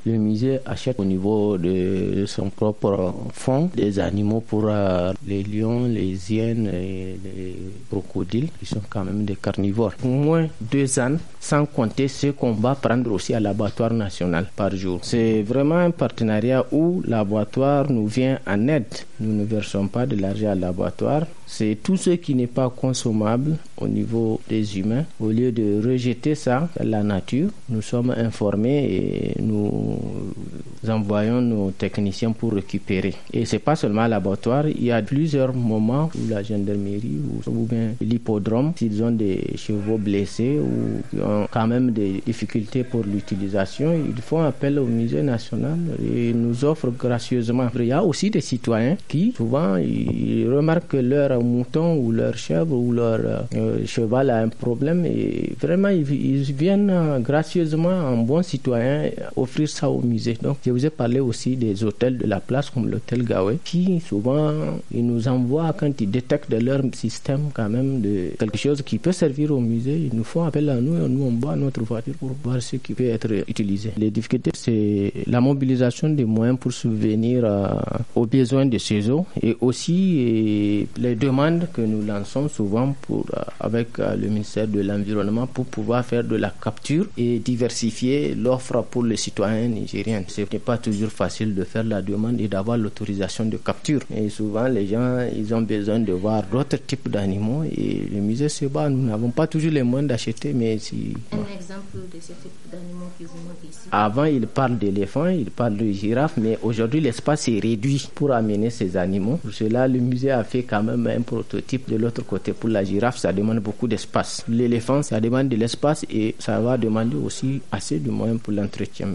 le musée achète au niveau de son propre fonds des animaux pour les lions, les hyènes et les crocodiles, qui sont quand même des carnivores. Au moins 2 ans, sans compter ce qu'on va prendre aussi à l'abattoir national par jour. C'est vraiment un partenariat où l'abattoir nous vient en aide. Nous ne versons pas de l'argent à l'abattoir. C'est tout ce qui n'est pas consommable au niveau des humains. Au lieu de rejeter ça dans la nature, nous sommes informés et nous envoyons nos techniciens pour récupérer. Et c'est pas seulement à l'abattoir, il y a plusieurs moments où la gendarmerie ou bien l'hippodrome, s'ils ont des chevaux blessés ou qui ont quand même des difficultés pour l'utilisation, ils font appel au musée national et nous offrent gracieusement. Il y a aussi des citoyens qui souvent ils remarquent que leur mouton ou leur chèvre ou leur cheval a un problème et vraiment ils viennent gracieusement en bons citoyens offrir ça au musée. Donc je vous ai parlé aussi des hôtels de la place comme l'hôtel Gawé qui souvent ils nous envoient quand ils détectent de leur système quand même de quelque chose qui peut servir au musée, ils nous font appel à nous et nous on bat notre voiture pour voir ce qui peut être utilisé. Les difficultés c'est la mobilisation des moyens pour subvenir aux besoins de ces eaux et aussi les demandes que nous lançons souvent avec le ministère de l'Environnement pour pouvoir faire de la capture et diversifier l'offre pour les citoyens nigériens. Ce n'est pas toujours facile de faire la demande et d'avoir l'autorisation de capture. Et souvent, les gens, ils ont besoin de voir d'autres types d'animaux et le musée se bat. Nous n'avons pas toujours les moyens d'acheter, mais si... Un exemple de ce type d'animaux qui vous manque ici? Avant, il parle d'éléphants, il parle de girafes, mais aujourd'hui, l'espace est réduit pour amener ces animaux. Pour cela, le musée a fait quand même un prototype de l'autre côté. Pour la girafe, ça demande beaucoup d'espace. L'éléphant, ça demande de l'espace et ça va demander aussi assez de moyens pour l'entretien.